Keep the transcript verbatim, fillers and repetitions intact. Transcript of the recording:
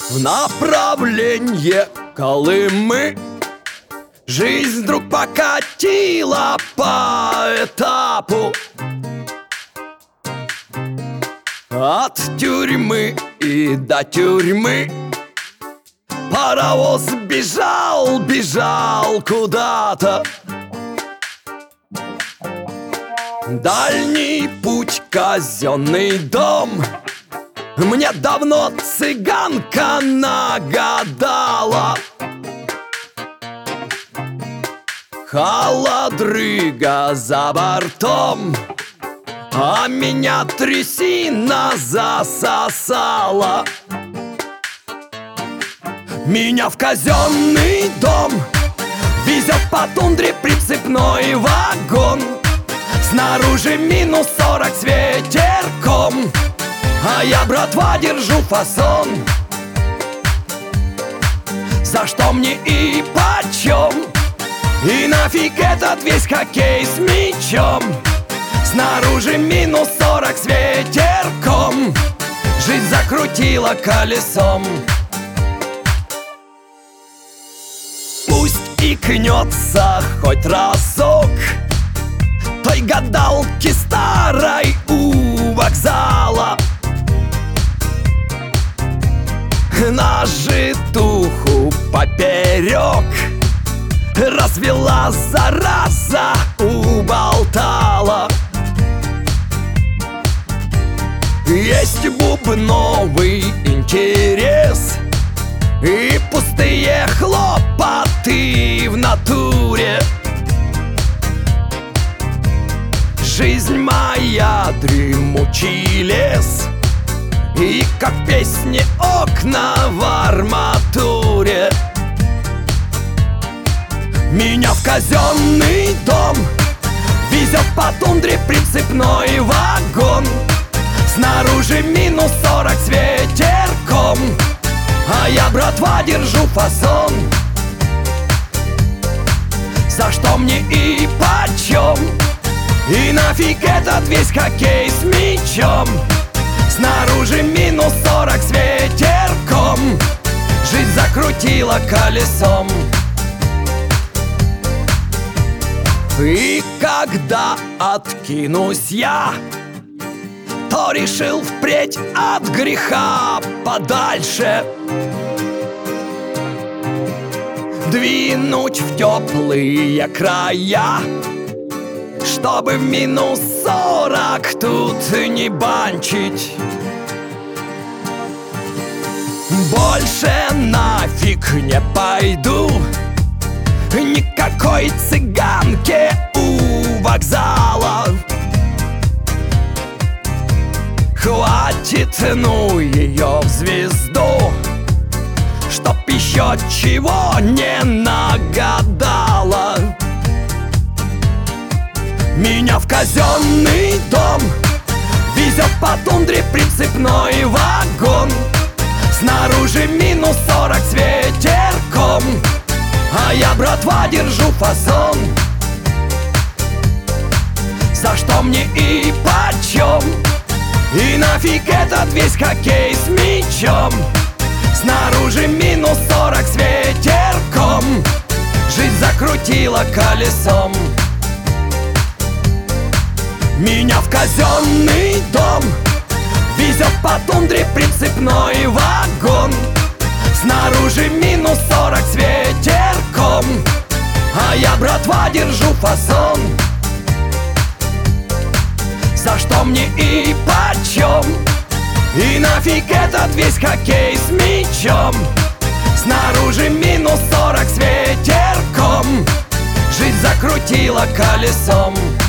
в направлении Колымы. Жизнь вдруг покатила по этапу от тюрьмы и до тюрьмы. Паровоз бежал, бежал куда-то. Дальний путь, казенный дом. Мне давно цыганка нагадала. Холодрыга за бортом, а меня трясина засосала. Меня в казенный дом везет по тундре прицепной вагон. Снаружи минус сорок с ветерком, а я, братва, держу фасон. За что мне и почем? И нафиг этот весь хоккей с мячом? Снаружи минус сорок с ветерком, жизнь закрутила колесом. Пусть икнется хоть разок той гадалки старой у вокзала. На житуху поперек развела, зараза, уболтала. Есть бубновый интерес и пустые хлопоты в натуре. Жизнь моя дремучий лес, и как в песне окна в арматуре. Меня в казенный дом везет по тундре прицепной вагон. Снаружи минус сорок с ветерком, а я, братва, держу фасон. За что мне и почем? И нафиг этот весь хоккей с мячом? Снаружи минус сорок с ветерком, жизнь закрутила колесом. И когда откинусь я, то решил впредь от греха подальше двинуть в теплые края, чтобы в минус сорок тут не банчить. Больше нафиг не пойду никакой цыганке у вокзала. Хватит, ну, ее в звезду, чтоб еще чего не нагадала. Меня в казенный дом везет по тундре прицепной вагон. Снаружи минус сорок с ветерком, а я, братва, держу фасон. За что мне и почем? И нафиг этот весь хоккей с мячом? Снаружи минус сорок с ветерком, жизнь закрутила колесом. Меня в казенный дом везет по тундре прицепной вагон. Снаружи минус сорок с ветерком, а я, братва, держу фасон. За что мне и почем? И нафиг этот весь хоккей с мячом? Снаружи минус сорок с ветерком, жизнь закрутила колесом.